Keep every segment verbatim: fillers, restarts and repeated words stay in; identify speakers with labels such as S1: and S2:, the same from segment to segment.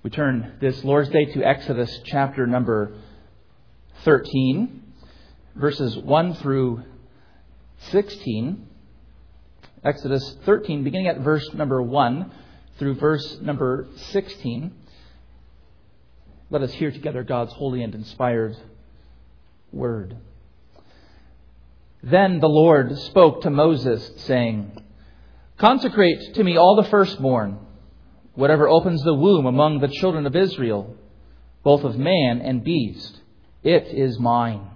S1: We turn this Lord's Day to Exodus chapter number thirteen, verses one through sixteen. Exodus thirteen, beginning at verse number one through verse number sixteen. Let us hear together God's holy and inspired word. Then the Lord spoke to Moses, saying, "Consecrate to me all the firstborn, whatever opens the womb among the children of Israel, both of man and beast, it is mine."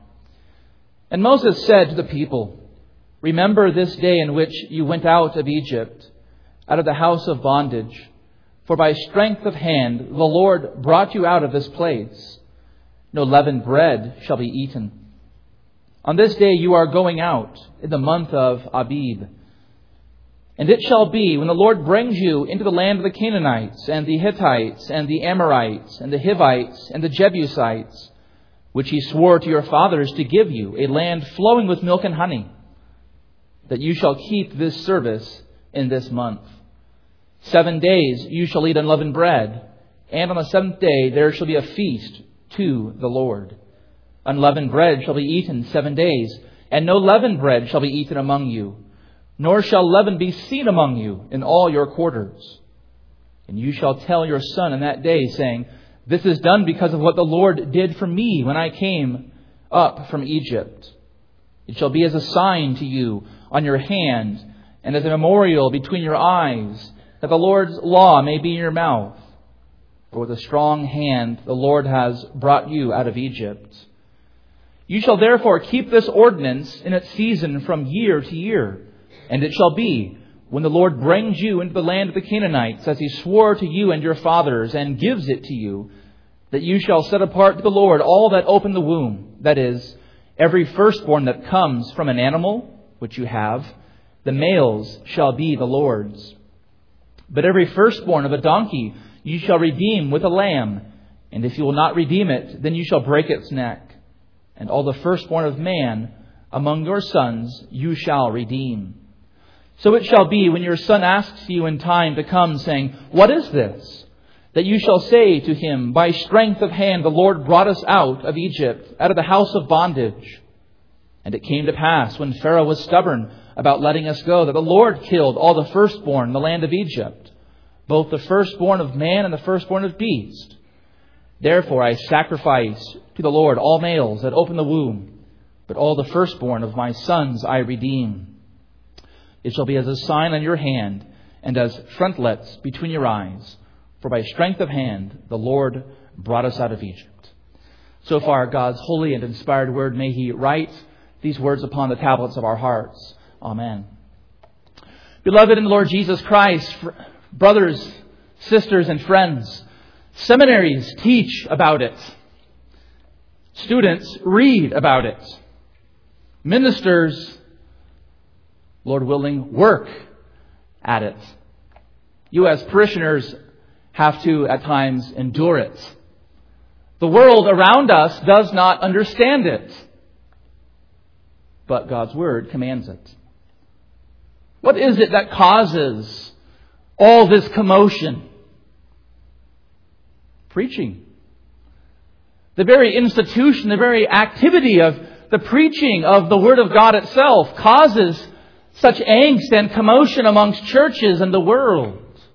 S1: And Moses said to the people, "Remember this day in which you went out of Egypt, out of the house of bondage. For by strength of hand the Lord brought you out of this place. No leavened bread shall be eaten. On this day you are going out, in the month of Abib. And it shall be, when the Lord brings you into the land of the Canaanites, and the Hittites, and the Amorites, and the Hivites, and the Jebusites, which he swore to your fathers to give you, a land flowing with milk and honey, that you shall keep this service in this month. Seven days you shall eat unleavened bread, and on the seventh day there shall be a feast to the Lord. Unleavened bread shall be eaten seven days, and no leavened bread shall be eaten among you, nor shall leaven be seen among you in all your quarters. And you shall tell your son in that day, saying, This is done because of what the Lord did for me when I came up from Egypt. It shall be as a sign to you on your hand, and as a memorial between your eyes, that the Lord's law may be in your mouth. For with a strong hand the Lord has brought you out of Egypt. You shall therefore keep this ordinance in its season from year to year. And it shall be, when the Lord brings you into the land of the Canaanites, as he swore to you and your fathers, and gives it to you, that you shall set apart to the Lord all that open the womb, that is, every firstborn that comes from an animal, which you have, the males shall be the Lord's. But every firstborn of a donkey you shall redeem with a lamb, and if you will not redeem it, then you shall break its neck. And all the firstborn of man among your sons you shall redeem. So it shall be, when your son asks you in time to come, saying, What is this? That you shall say to him, By strength of hand the Lord brought us out of Egypt, out of the house of bondage. And it came to pass, when Pharaoh was stubborn about letting us go, that the Lord killed all the firstborn in the land of Egypt, both the firstborn of man and the firstborn of beast. Therefore I sacrifice to the Lord all males that open the womb, but all the firstborn of my sons I redeem. It shall be as a sign on your hand, and as frontlets between your eyes. For by strength of hand the Lord brought us out of Egypt." So far, God's holy and inspired word, may he write these words upon the tablets of our hearts. Amen. Beloved in the Lord Jesus Christ, brothers, sisters, and friends, seminaries teach about it. Students read about it. Ministers, Lord willing, work at it. You as parishioners have to, at times, endure it. The world around us does not understand it, but God's Word commands it. What is it that causes all this commotion? Preaching. The very institution, the very activity of the preaching of the Word of God itself causes such angst and commotion amongst churches and the world.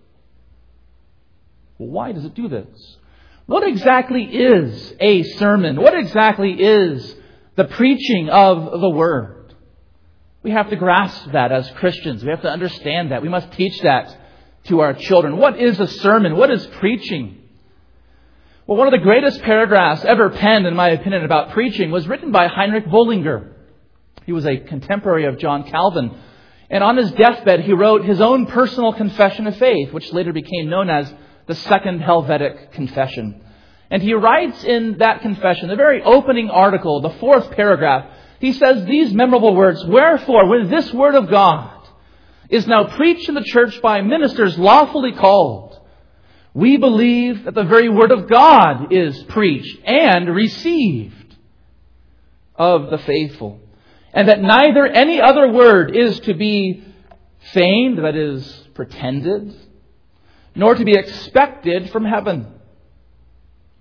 S1: Well, why does it do this? What exactly is a sermon? What exactly is the preaching of the Word? We have to grasp that as Christians. We have to understand that. We must teach that to our children. What is a sermon? What is preaching? Well, one of the greatest paragraphs ever penned, in my opinion, about preaching was written by Heinrich Bullinger. He was a contemporary of John Calvin. And on his deathbed, he wrote his own personal confession of faith, which later became known as the Second Helvetic Confession. And he writes in that confession, the very opening article, the fourth paragraph, he says these memorable words, "Wherefore, when this word of God is now preached in the church by ministers lawfully called, we believe that the very word of God is preached and received of the faithful, and that neither any other word is to be feigned, that is, pretended, nor to be expected from heaven.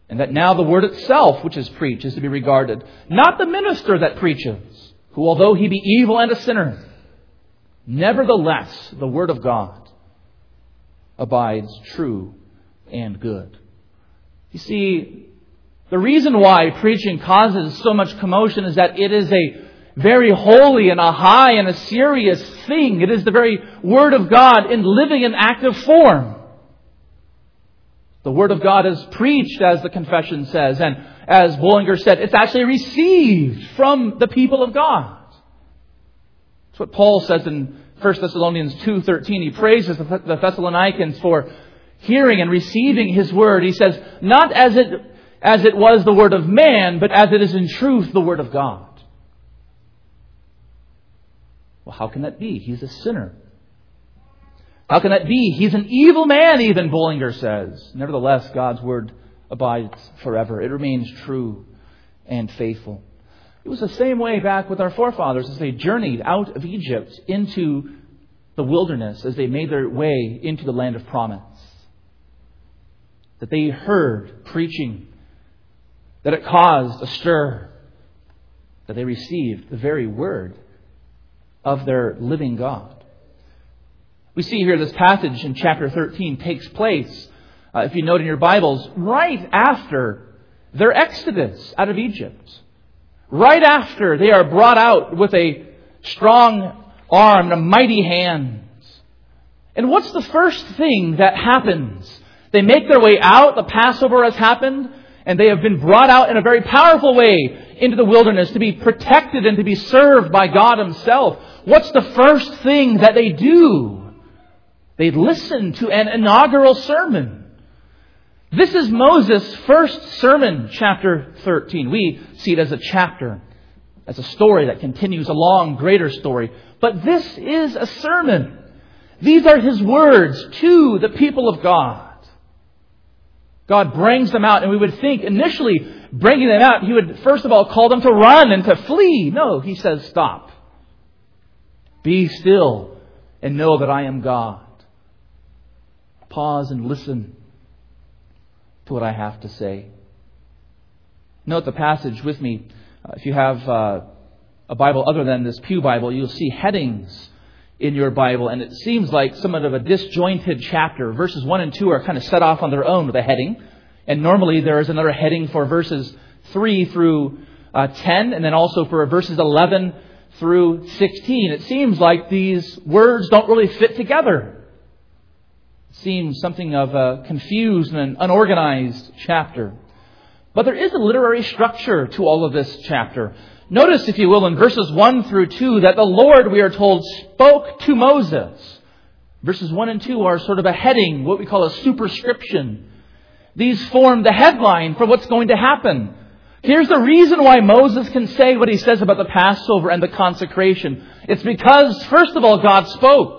S1: And that now the word itself which is preached is to be regarded, not the minister that preaches, who although he be evil and a sinner, nevertheless the word of God abides true and good. You see, the reason why preaching causes so much commotion is that it is a very holy and a high and a serious thing. It is the very Word of God in living and active form. The Word of God is preached, as the confession says, and as Bullinger said, it's actually received from the people of God. That's what Paul says in First Thessalonians two thirteen. He praises the Thessalonians for hearing and receiving His Word. He says, not as it, as it was the Word of man, but as it is in truth the Word of God. Well, how can that be? He's a sinner. How can that be? He's an evil man, even, Bullinger says. Nevertheless, God's Word abides forever. It remains true and faithful. It was the same way back with our forefathers as they journeyed out of Egypt into the wilderness, as they made their way into the land of promise. That they heard preaching, that it caused a stir, that they received the very word of their living God. We see here this passage in chapter thirteen takes place, uh, if you note in your Bibles, right after their exodus out of Egypt. Right after they are brought out with a strong arm and a mighty hand. And what's the first thing that happens? They make their way out, the Passover has happened, and they have been brought out in a very powerful way into the wilderness to be protected and to be served by God Himself. What's the first thing that they do? They listen to an inaugural sermon. This is Moses' first sermon, chapter thirteen. We see it as a chapter, as a story that continues a long, greater story. But this is a sermon. These are His words to the people of God. God brings them out, and we would think initially bringing them out, He would first of all call them to run and to flee. No, He says, stop. Be still and know that I am God. Pause and listen to what I have to say. Note the passage with me. Uh, if you have uh, a Bible other than this Pew Bible, you'll see headings in your Bible, and it seems like somewhat of a disjointed chapter. Verses one and two are kind of set off on their own with a heading, and normally there is another heading for verses three through uh, ten, and then also for verses eleven through sixteen. It seems like these words don't really fit together. It seems something of a confused and unorganized chapter. But there is a literary structure to all of this chapter. Notice, if you will, in verses one through two, that the Lord, we are told, spoke to Moses. Verses one and two are sort of a heading, what we call a superscription. These form the headline for what's going to happen. Here's the reason why Moses can say what he says about the Passover and the consecration. It's because, first of all, God spoke.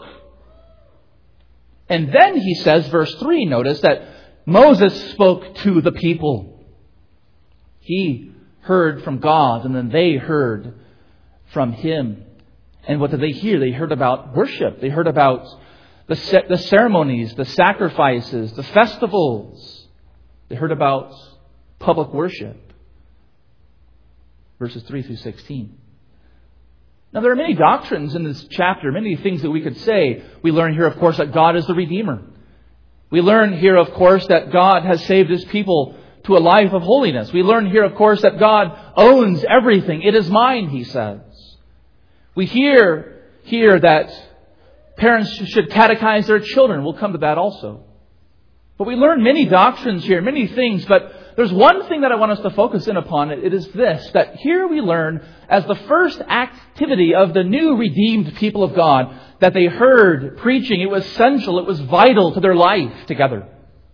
S1: And then he says, verse three, notice that Moses spoke to the people. He heard from God, and then they heard from Him. And what did they hear? They heard about worship. They heard about the the ceremonies, the sacrifices, the festivals. They heard about public worship. Verses three through sixteen. Now, there are many doctrines in this chapter, many things that we could say. We learn here, of course, that God is the Redeemer. We learn here, of course, that God has saved His people to a life of holiness. We learn here, of course, that God owns everything. It is mine, He says. We hear here that parents should catechize their children. We'll come to that also. But we learn many doctrines here, many things, but there's one thing that I want us to focus in upon. It is this, that here we learn as the first activity of the new redeemed people of God, that they heard preaching. It was essential, it was vital to their life together.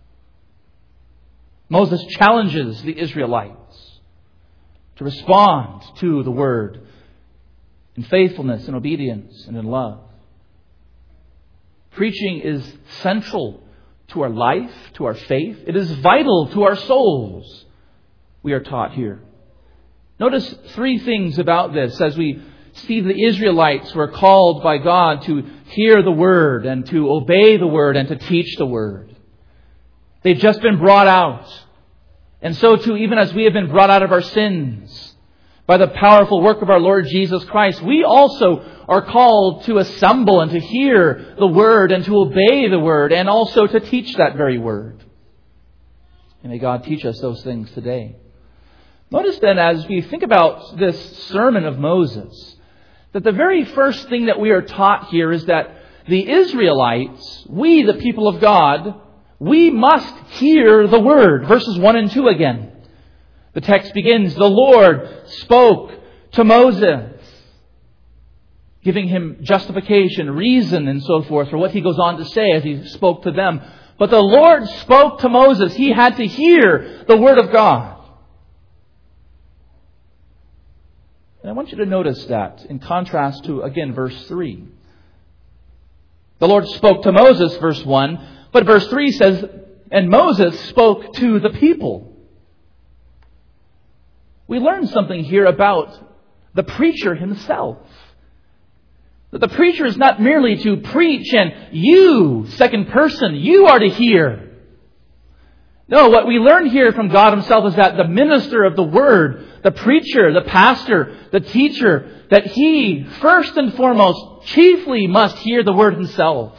S1: Moses challenges the Israelites to respond to the Word in faithfulness and obedience and in love. Preaching is central to our life, to our faith. It is vital to our souls, we are taught here. Notice three things about this as we see the Israelites were called by God to hear the Word and to obey the Word and to teach the Word. They've just been brought out. And so too, even as we have been brought out of our sins by the powerful work of our Lord Jesus Christ, we also are called to assemble and to hear the Word and to obey the Word and also to teach that very Word. And may God teach us those things today. Notice then, as we think about this sermon of Moses, that the very first thing that we are taught here is that the Israelites, we the people of God, we must hear the Word. Verses one and two again. The text begins, the Lord spoke to Moses, giving him justification, reason, and so forth for what he goes on to say as he spoke to them. But the Lord spoke to Moses. He had to hear the Word of God. And I want you to notice that in contrast to, again, verse three. The Lord spoke to Moses, verse one, but verse three says, and Moses spoke to the people. We learn something here about the preacher himself. That the preacher is not merely to preach and you, second person, you are to hear. No, what we learn here from God Himself is that the minister of the Word, the preacher, the pastor, the teacher, that he, first and foremost, chiefly must hear the Word himself.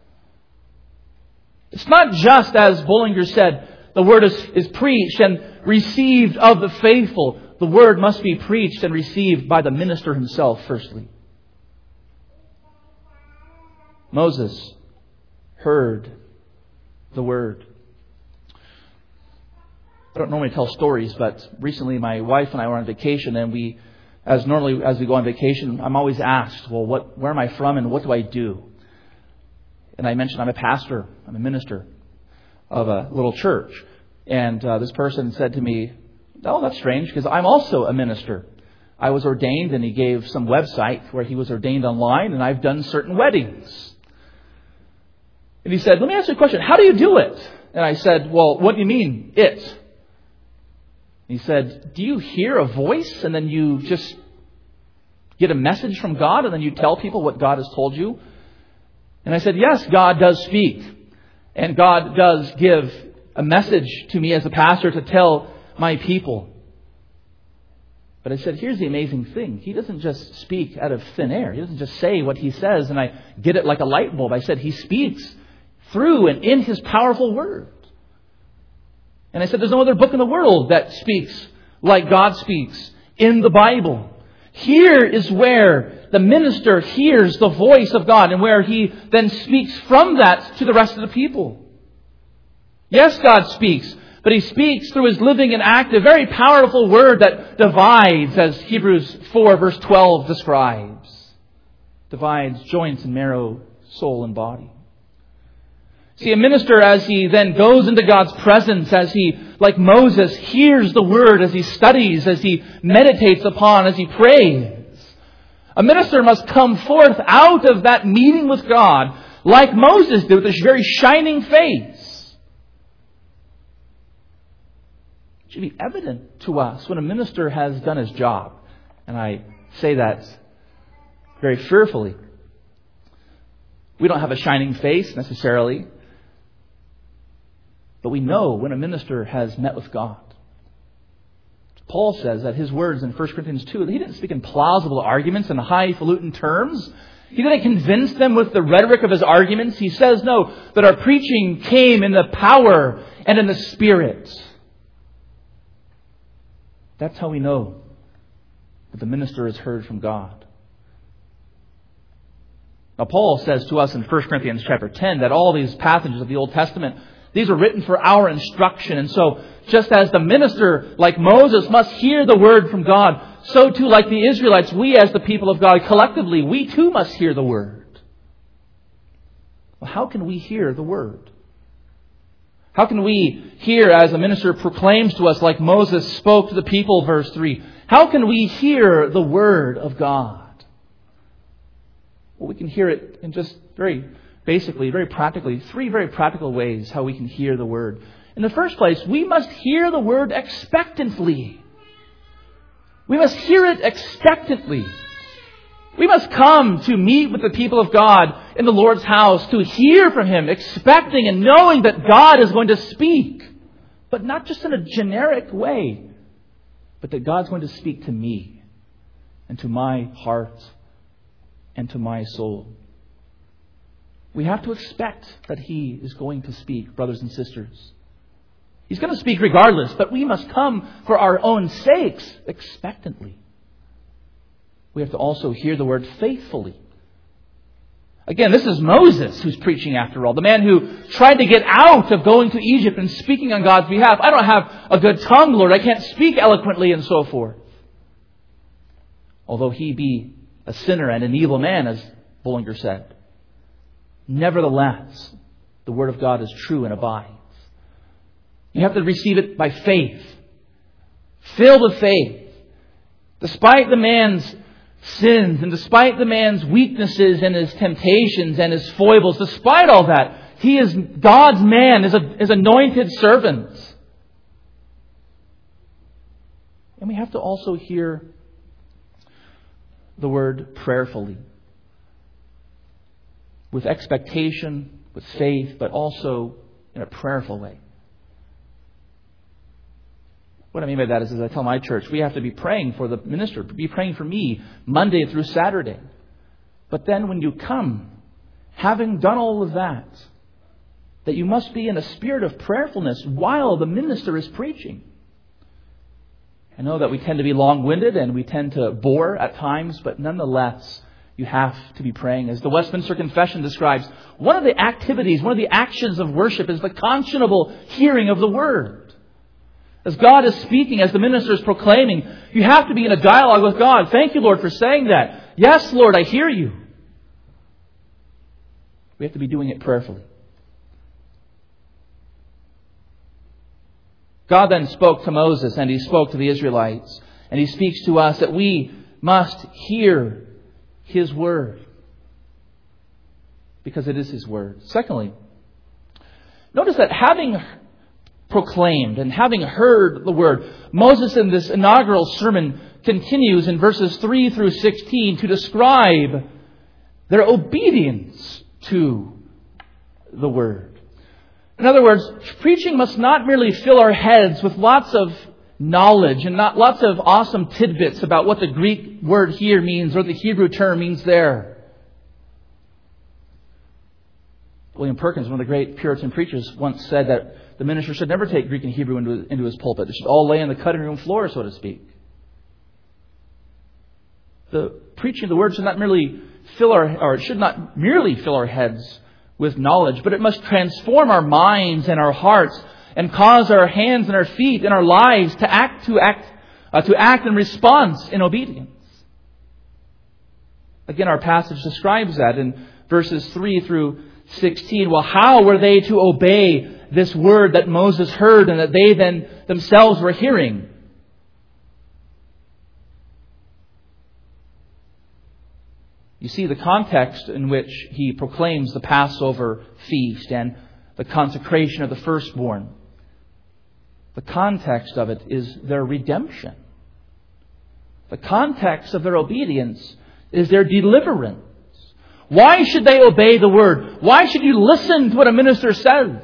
S1: It's not just, as Bullinger said, the Word is, is preached and received of the faithful. The Word must be preached and received by the minister himself, firstly. Moses heard the Word. I don't normally tell stories, but recently my wife and I were on vacation, and we, as normally as we go on vacation, I'm always asked, well, what, where am I from and what do I do? And I mentioned I'm a pastor, I'm a minister of a little church. And uh, this person said to me, oh, that's strange, because I'm also a minister. I was ordained, and he gave some website where he was ordained online, and I've done certain weddings. And he said, let me ask you a question. How do you do it? And I said, well, what do you mean, it? He said, do you hear a voice and then you just get a message from God and then you tell people what God has told you? And I said, yes, God does speak. And God does give a message to me as a pastor to tell my people. But I said, here's the amazing thing. He doesn't just speak out of thin air. He doesn't just say what he says and I get it like a light bulb. I said, he speaks through and in His powerful Word. And I said, there's no other book in the world that speaks like God speaks in the Bible. Here is where the minister hears the voice of God and where he then speaks from that to the rest of the people. Yes, God speaks, but He speaks through His living and active, very powerful Word that divides, as Hebrews four verse twelve describes. Divides joints and marrow, soul and body. See, a minister, as he then goes into God's presence, as he, like Moses, hears the Word, as he studies, as he meditates upon, as he prays. A minister must come forth out of that meeting with God, like Moses did, with this very shining face. It should be evident to us when a minister has done his job. And I say that very fearfully. We don't have a shining face necessarily. But we know when a minister has met with God. Paul says that his words in First Corinthians two, he didn't speak in plausible arguments and highfalutin terms. He didn't convince them with the rhetoric of his arguments. He says, no, that our preaching came in the power and in the Spirit. That's how we know that the minister has heard from God. Now, Paul says to us in First Corinthians chapter ten that all these passages of the Old Testament, these are written for our instruction. And so, just as the minister, like Moses, must hear the Word from God, so too, like the Israelites, we as the people of God, collectively, we too must hear the Word. Well, how can we hear the Word? How can we hear as a minister proclaims to us, like Moses spoke to the people, verse three? How can we hear the Word of God? Well, we can hear it in just very basically, very practically, three very practical ways how we can hear the Word. In the first place, we must hear the Word expectantly. We must hear it expectantly. We must come to meet with the people of God in the Lord's house to hear from Him, expecting and knowing that God is going to speak but not just in a generic way, but that God's going to speak to me and to my heart and to my soul. We have to expect that He is going to speak, brothers and sisters. He's going to speak regardless, but we must come for our own sakes expectantly. We have to also hear the word faithfully. Again, this is Moses who's preaching after all. The man who tried to get out of going to Egypt and speaking on God's behalf. I don't have a good tongue, Lord. I can't speak eloquently and so forth. Although he be a sinner and an evil man, as Bullinger said. Nevertheless, the word of God is true and abides. You have to receive it by faith. Filled with faith. Despite the man's sins and despite the man's weaknesses and his temptations and his foibles, despite all that, he is God's man, is a is anointed servant. And we have to also hear the word prayerfully. With expectation, with faith, but also in a prayerful way. What I mean by that is, as I tell my church, we have to be praying for the minister, be praying for me Monday through Saturday. But then when you come, having done all of that, that you must be in a spirit of prayerfulness while the minister is preaching. I know that we tend to be long-winded and we tend to bore at times, but nonetheless, you have to be praying. As the Westminster Confession describes, one of the activities, one of the actions of worship is the conscionable hearing of the Word. As God is speaking, as the minister is proclaiming, you have to be in a dialogue with God. Thank you, Lord, for saying that. Yes, Lord, I hear you. We have to be doing it prayerfully. God then spoke to Moses and He spoke to the Israelites. And He speaks to us that we must hear His word. Because it is His word. Secondly, notice that having proclaimed and having heard the word, Moses in this inaugural sermon continues in verses three through sixteen to describe their obedience to the word. In other words, preaching must not merely fill our heads with lots of knowledge and not lots of awesome tidbits about what the Greek word here means or the Hebrew term means there. William Perkins, one of the great Puritan preachers, once said that the minister should never take Greek and Hebrew into, into his pulpit. It should all lay on the cutting room floor, so to speak. The preaching of the word should not merely fill our, or it should not merely fill our heads with knowledge, but it must transform our minds and our hearts and cause our hands and our feet and our lives to act to act uh, to act in response in obedience. Again, our passage describes that in verses three through sixteen. Well, how were they to obey this word that Moses heard and that they then themselves were hearing? You see, the context in which he proclaims the Passover feast and the consecration of the firstborn, the context of it is their redemption. The context of their obedience is their deliverance. Why should they obey the word? Why should you listen to what a minister says?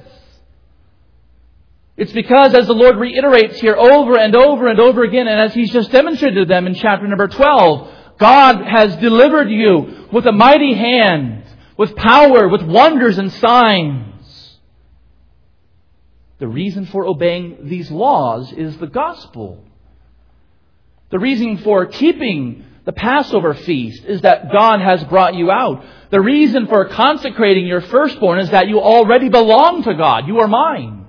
S1: It's because, as the Lord reiterates here over and over and over again, and as He's just demonstrated to them in chapter number twelve, God has delivered you with a mighty hand, with power, with wonders and signs. The reason for obeying these laws is the gospel. The reason for keeping the Passover feast is that God has brought you out. The reason for consecrating your firstborn is that you already belong to God. You are mine.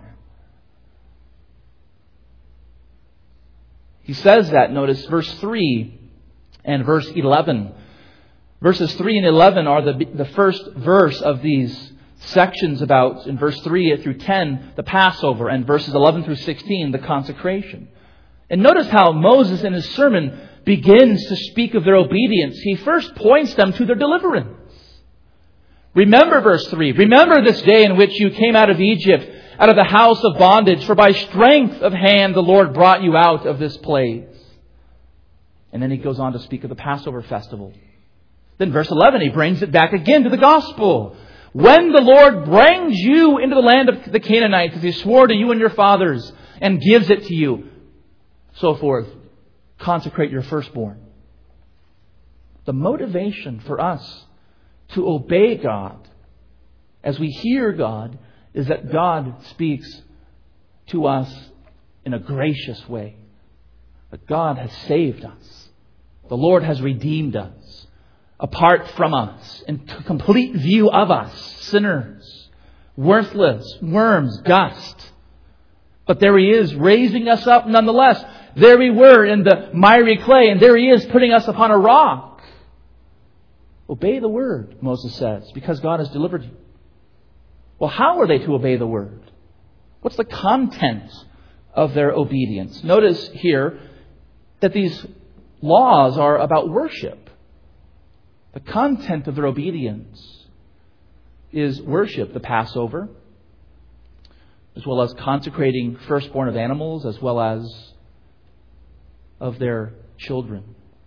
S1: He says that, notice verse three and verse eleven. Verses three and eleven are the, the first verse of these sections about, in verse three through ten, the Passover, and verses eleven through sixteen, the consecration. And notice how Moses in his sermon begins to speak of their obedience. He first points them to their deliverance. Remember verse three. Remember this day in which you came out of Egypt, out of the house of bondage, for by strength of hand the Lord brought you out of this place. And then he goes on to speak of the Passover festival. Then verse eleven, he brings it back again to the gospel. When the Lord brings you into the land of the Canaanites, as He swore to you and your fathers, and gives it to you. So forth. Consecrate your firstborn. The motivation for us to obey God as we hear God is that God speaks to us in a gracious way. That God has saved us. The Lord has redeemed us. Apart from us, in complete view of us, sinners, worthless, worms, dust. But there He is, raising us up nonetheless. There we were in the miry clay, and there He is, putting us upon a rock. Obey the word, Moses says, because God has delivered you. Well, how are they to obey the word? What's the content of their obedience? Notice here that these laws are about worship. The content of their obedience is worship, the Passover, as well as consecrating firstborn of animals, as well as of their children.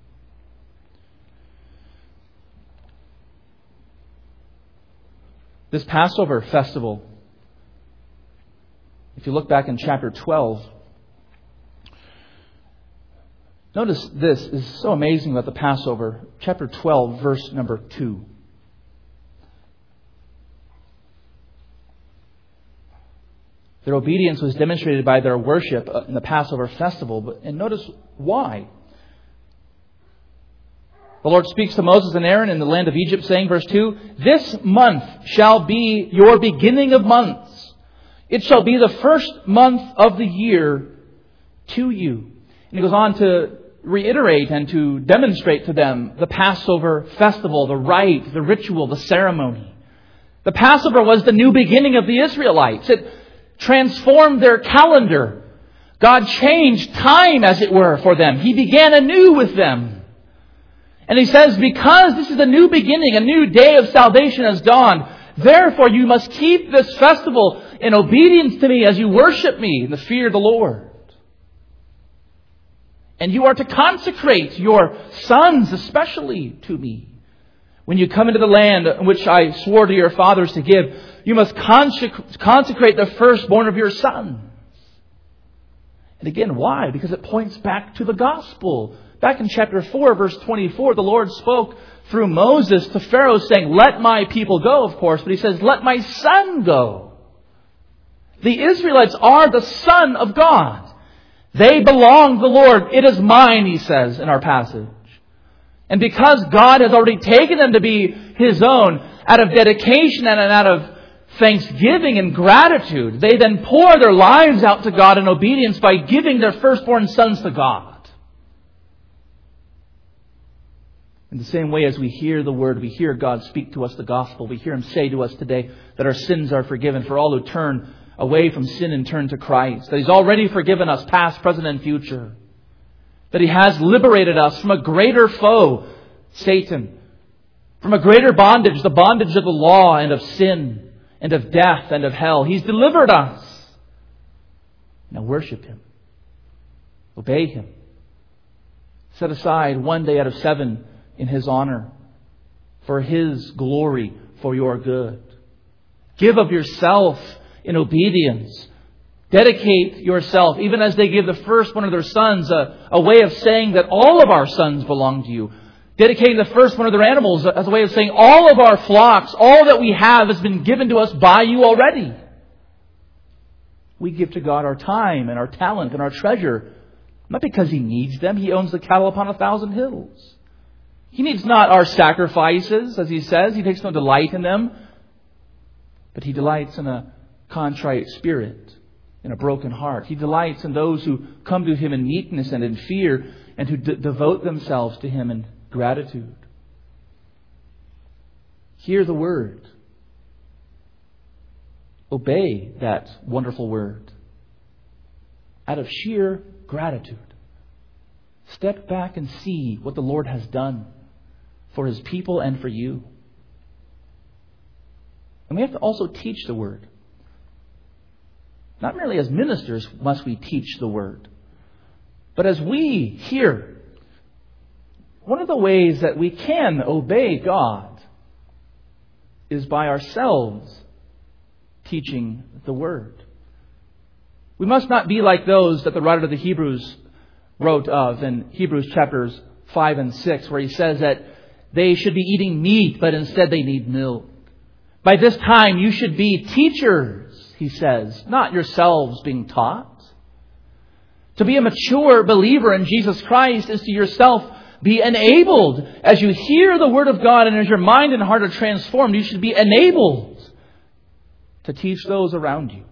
S1: This Passover festival, if you look back in chapter twelve, notice this is so amazing about the Passover. Chapter twelve, verse number two. Their obedience was demonstrated by their worship in the Passover festival. But, and notice why. The Lord speaks to Moses and Aaron in the land of Egypt, saying, verse two, "This month shall be your beginning of months. It shall be the first month of the year to you." And he goes on to reiterate and to demonstrate to them the Passover festival, the rite, the ritual, the ceremony. The Passover was the new beginning of the Israelites. It transformed their calendar. God changed time, as it were, for them. He began anew with them. And He says, because this is a new beginning, a new day of salvation has dawned, therefore you must keep this festival in obedience to Me as you worship Me in the fear of the Lord. And you are to consecrate your sons especially to Me. When you come into the land which I swore to your fathers to give, you must consecrate the firstborn of your sons. And again, why? Because it points back to the gospel. Back in chapter four, verse twenty-four, the Lord spoke through Moses to Pharaoh saying, "Let my people go," of course. But He says, "Let my son go." The Israelites are the son of God. They belong to the Lord. "It is mine," He says in our passage. And because God has already taken them to be His own, out of dedication and out of thanksgiving and gratitude, they then pour their lives out to God in obedience by giving their firstborn sons to God. In the same way as we hear the Word, we hear God speak to us the gospel. We hear Him say to us today that our sins are forgiven for all who turn away from sin and turn to Christ. That He's already forgiven us, past, present, and future. That He has liberated us from a greater foe, Satan. From a greater bondage, the bondage of the law and of sin and of death and of hell. He's delivered us. Now worship Him. Obey Him. Set aside one day out of seven in His honor, for His glory, for your good. Give of yourself in obedience. Dedicate yourself, even as they give the first one of their sons, a, a way of saying that all of our sons belong to You. Dedicating the first one of their animals as a way of saying all of our flocks, all that we have has been given to us by You already. We give to God our time and our talent and our treasure, not because He needs them. He owns the cattle upon a thousand hills. He needs not our sacrifices, as He says. He takes no delight in them. But He delights in a contrite spirit, in a broken heart. He delights in those who come to Him in meekness and in fear, and who d- devote themselves to Him in gratitude. Hear the Word. Obey that wonderful Word. Out of sheer gratitude. Step back and see what the Lord has done for His people and for you. And we have to also teach the Word. Not merely as ministers must we teach the Word, but as we hear. One of the ways that we can obey God is by ourselves teaching the Word. We must not be like those that the writer of the Hebrews wrote of in Hebrews chapters five and six, where he says that they should be eating meat, but instead they need milk. By this time you should be teachers, he says, not yourselves being taught. To be a mature believer in Jesus Christ is to yourself be enabled. As you hear the Word of God and as your mind and heart are transformed, you should be enabled to teach those around you.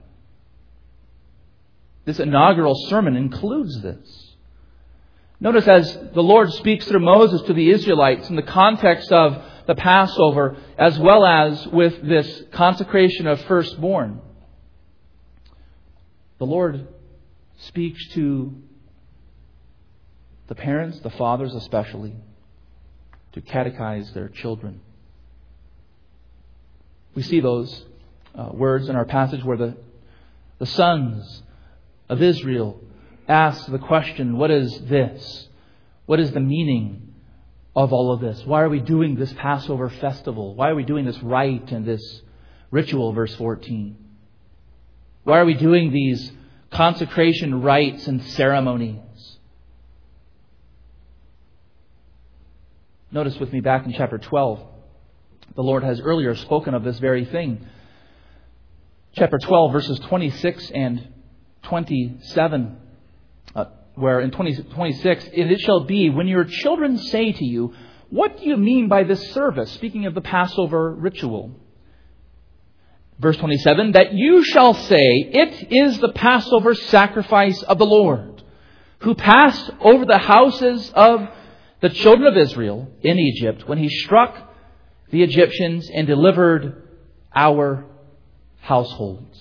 S1: This inaugural sermon includes this. Notice as the Lord speaks through Moses to the Israelites in the context of the Passover, as well as with this consecration of firstborn, the Lord speaks to the parents, the fathers especially, to catechize their children. We see those uh, words in our passage where the, the sons of Israel ask the question, what is this? What is the meaning of all of this? Why are we doing this Passover festival? Why are we doing this rite and this ritual, verse fourteen? Why are we doing these consecration rites and ceremonies? Notice with me back in chapter twelve, the Lord has earlier spoken of this very thing. Chapter twelve, verses twenty-six and twenty-seven, uh, where in twenty, twenty-six, it shall be when your children say to you, what do you mean by this service? Speaking of the Passover ritual. Verse twenty-seven, that you shall say, it is the Passover sacrifice of the Lord, who passed over the houses of the children of Israel in Egypt when he struck the Egyptians and delivered our households.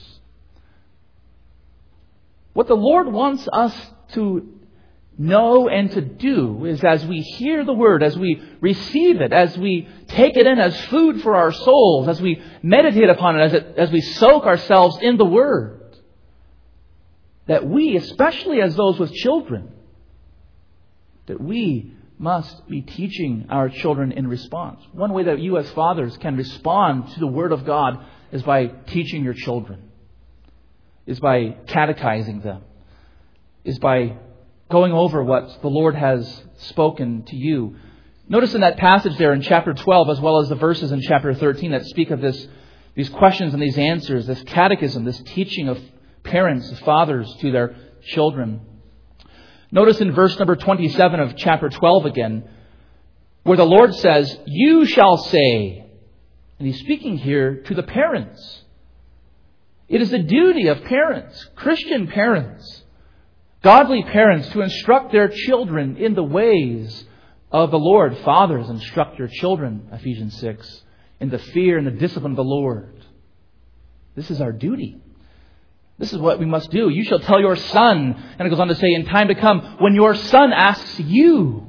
S1: What the Lord wants us to know and to do is, as we hear the Word, as we receive it, as we take it in as food for our souls, as we meditate upon it, as, it, as we soak ourselves in the Word, that we, especially as those with children, that we must be teaching our children in response. One way that you as fathers can respond to the Word of God is by teaching your children, is by catechizing them, is by going over what the Lord has spoken to you. Notice in that passage there in chapter twelve, as well as the verses in chapter thirteen that speak of this, these questions and these answers, this catechism, this teaching of parents, fathers to their children. Notice in verse number twenty-seven of chapter twelve again, where the Lord says, you shall say, and He's speaking here to the parents. It is the duty of parents, Christian parents, godly parents, to instruct their children in the ways of the Lord. Fathers, instruct your children, Ephesians six, in the fear and the discipline of the Lord. This is our duty. This is what we must do. You shall tell your son, and it goes on to say, in time to come, when your son asks you.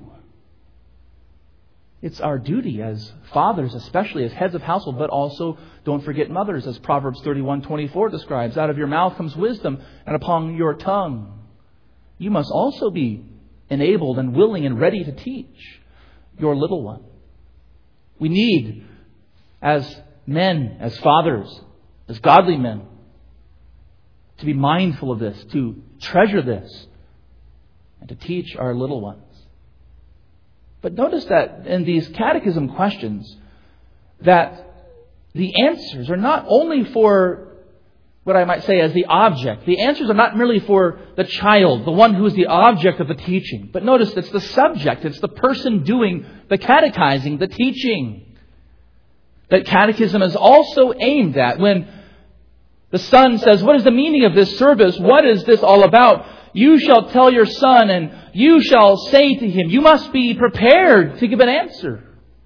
S1: It's our duty as fathers, especially as heads of household, but also don't forget mothers, as Proverbs thirty-one twenty-four describes. Out of your mouth comes wisdom, and upon your tongue. You must also be enabled and willing and ready to teach your little one. We need, as men, as fathers, as godly men, to be mindful of this, to treasure this, and to teach our little ones. But notice that in these catechism questions, that the answers are not only for what I might say as the object. The answers are not merely for the child, the one who is the object of the teaching. But notice it's the subject. It's the person doing the catechizing, the teaching. That catechism is also aimed at. When the son says, what is the meaning of this service? What is this all about? You shall tell your son, and you shall say to him. You must be prepared to give an answer.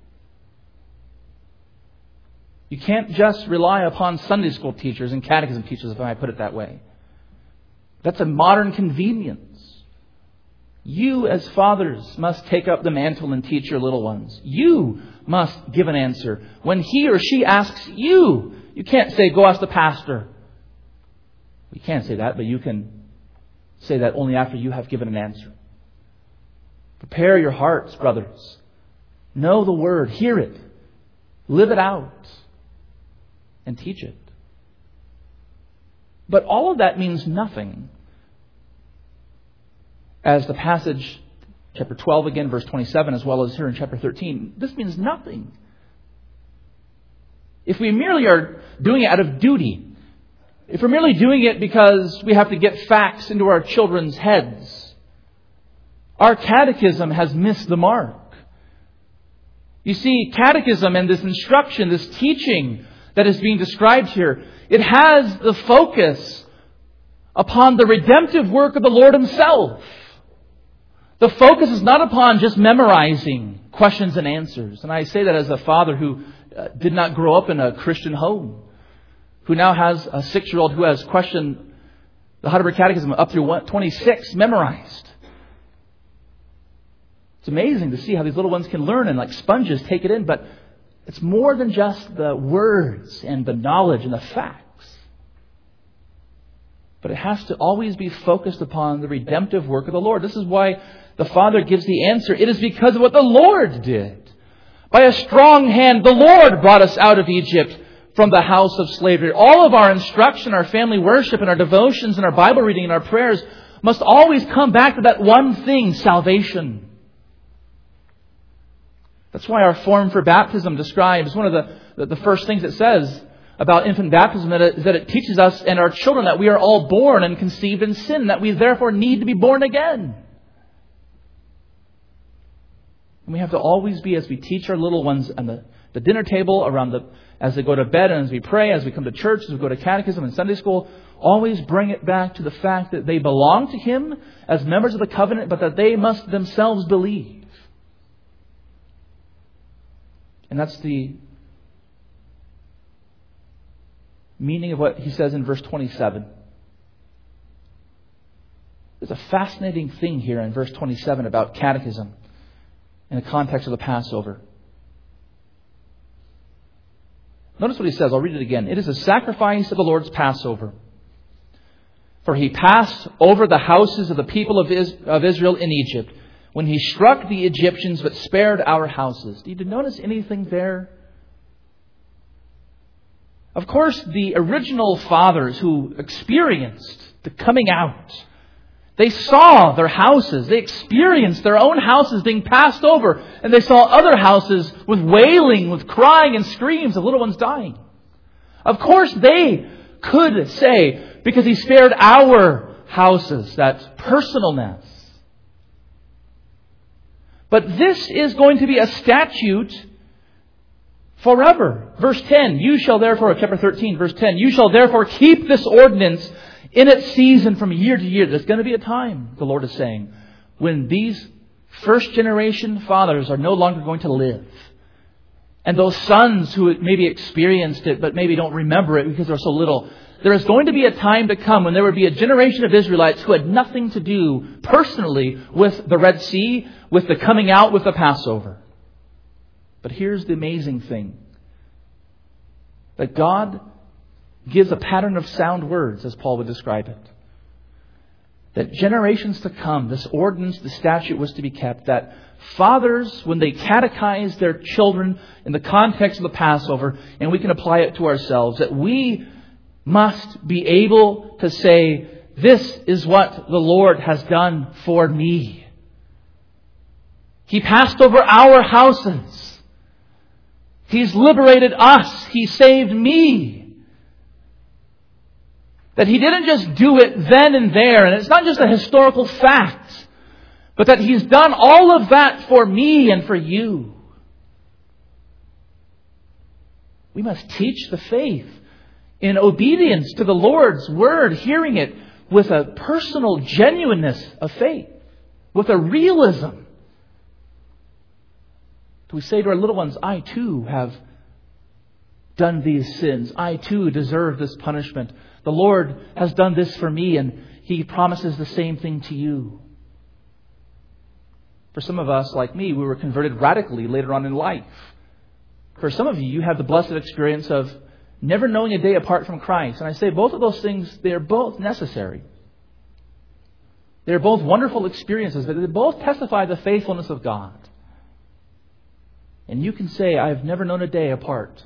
S1: You can't just rely upon Sunday school teachers and catechism teachers, if I put it that way. That's a modern convenience. You as fathers must take up the mantle and teach your little ones. You must give an answer. When he or she asks you, you can't say, go ask the pastor. You can't say that, but you can say that only after you have given an answer. Prepare your hearts, brothers. Know the Word. Hear it. Live it out. And teach it. But all of that means nothing as the passage, chapter twelve again, verse twenty-seven, as well as here in chapter thirteen, this means nothing. If we merely are doing it out of duty, if we're merely doing it because we have to get facts into our children's heads, our catechism has missed the mark. You see, catechism and this instruction, this teaching that is being described here, it has the focus upon the redemptive work of the Lord Himself. The focus is not upon just memorizing questions and answers. And I say that as a father who uh, did not grow up in a Christian home, who now has a six-year-old who has questioned the Heidelberg Catechism up through twenty-six memorized. It's amazing to see how these little ones can learn and like sponges take it in, but it's more than just the words and the knowledge and the facts. But it has to always be focused upon the redemptive work of the Lord. This is why the Father gives the answer. It is because of what the Lord did. By a strong hand, the Lord brought us out of Egypt from the house of slavery. All of our instruction, our family worship, and our devotions, and our Bible reading, and our prayers must always come back to that one thing, salvation. That's why our form for baptism describes one of the, the, the first things it says about infant baptism, that it, that it teaches us and our children that we are all born and conceived in sin, that we therefore need to be born again. And we have to always be, as we teach our little ones on the, the dinner table, around the, as they go to bed and as we pray, as we come to church, as we go to catechism and Sunday school, always bring it back to the fact that they belong to Him as members of the covenant, but that they must themselves believe. And that's the meaning of what he says in verse twenty-seven. There's a fascinating thing here in verse twenty-seven about catechism in the context of the Passover. Notice what he says. I'll read it again. It is a sacrifice of the Lord's Passover. For He passed over the houses of the people of Israel in Egypt, when He struck the Egyptians but spared our houses. Did you notice anything there? Of course, the original fathers who experienced the coming out, they saw their houses. They experienced their own houses being passed over. And they saw other houses with wailing, with crying and screams of little ones dying. Of course, they could say, because He spared our houses, that personalness. But this is going to be a statute forever. Verse ten, you shall therefore, chapter thirteen, verse ten, you shall therefore keep this ordinance in its season from year to year. There's going to be a time, the Lord is saying, when these first generation fathers are no longer going to live. And those sons who maybe experienced it but maybe don't remember it because they're so little, there is going to be a time to come when there would be a generation of Israelites who had nothing to do personally with the Red Sea, with the coming out, with the Passover. But here's the amazing thing. That God gives a pattern of sound words, as Paul would describe it. That generations to come, this ordinance, the statute was to be kept. That fathers, when they catechize their children in the context of the Passover, and we can apply it to ourselves, that we must be able to say, this is what the Lord has done for me. He passed over our houses. He's liberated us. He saved me. That He didn't just do it then and there. And it's not just a historical fact. But that He's done all of that for me and for you. We must teach the faith in obedience to the Lord's Word, hearing it with a personal genuineness of faith. With a realism. Do we say to our little ones, I too have done these sins. I too deserve this punishment. The Lord has done this for me, and He promises the same thing to you. For some of us, like me, we were converted radically later on in life. For some of you, you have the blessed experience of never knowing a day apart from Christ. And I say both of those things, they are both necessary. They're both wonderful experiences, but they both testify the faithfulness of God. And you can say, I've never known a day apart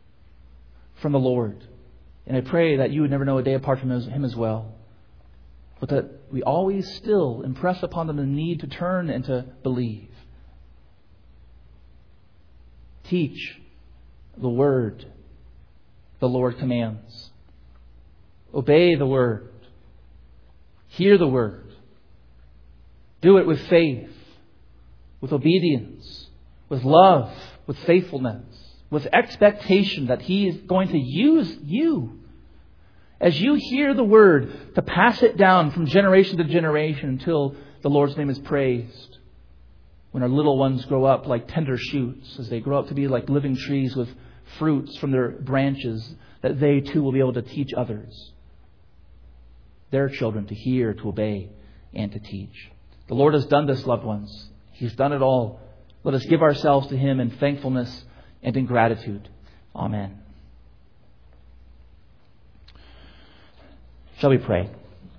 S1: from the Lord. And I pray that you would never know a day apart from Him as well. but that we always still impress upon them the need to turn and to believe. Teach the word the Lord commands. Obey the word. Hear the word. Do it with faith, with obedience, with love, with faithfulness, with expectation that He is going to use you as you hear the word to pass it down from generation to generation until the Lord's name is praised. When our little ones grow up like tender shoots, as they grow up to be like living trees with fruits from their branches, that they too will be able to teach others, their children, to hear, to obey, and to teach. The Lord has done this, loved ones. He's done it all. Let us give ourselves to Him in thankfulness and in gratitude. Amen. Shall we pray?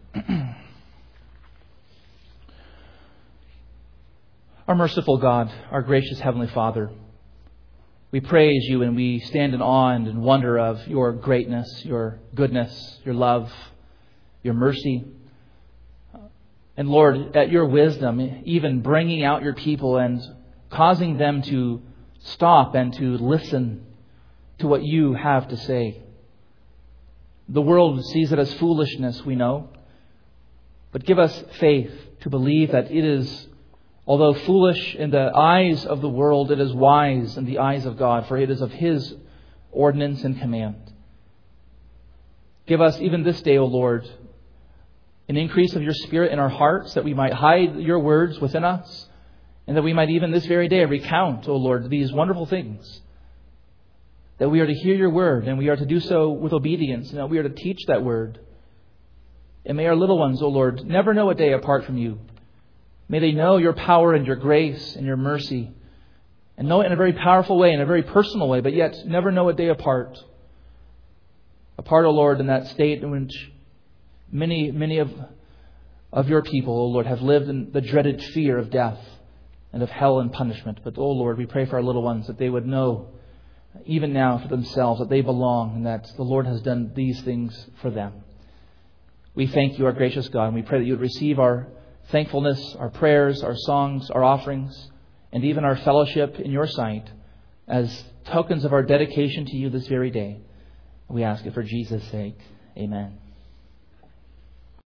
S1: Our merciful God, our gracious Heavenly Father, we praise You and we stand in awe and in wonder of Your greatness, Your goodness, Your love, Your mercy. And Lord, at Your wisdom, even bringing out Your people and causing them to stop and to listen to what You have to say. The world sees it as foolishness, we know. But give us faith to believe that it is, although foolish in the eyes of the world, it is wise in the eyes of God, for it is of His ordinance and command. Give us even this day, O Lord, an increase of Your Spirit in our hearts, that we might hide Your words within us, and that we might even this very day recount, O Lord, these wonderful things. That we are to hear Your word, and we are to do so with obedience, and that we are to teach that word. And may our little ones, O Lord, never know a day apart from You. May they know Your power and Your grace and Your mercy, and know it in a very powerful way, in a very personal way, but yet never know a day apart. Apart, O Lord, in that state in which many, many of, of Your people, O Lord, have lived in the dreaded fear of death and of hell and punishment. But, O Lord, we pray for our little ones that they would know, even now for themselves, that they belong and that the Lord has done these things for them. We thank You, our gracious God, and we pray that You would receive our thankfulness, our prayers, our songs, our offerings, and even our fellowship in Your sight as tokens of our dedication to You this very day. We ask it for Jesus' sake. Amen.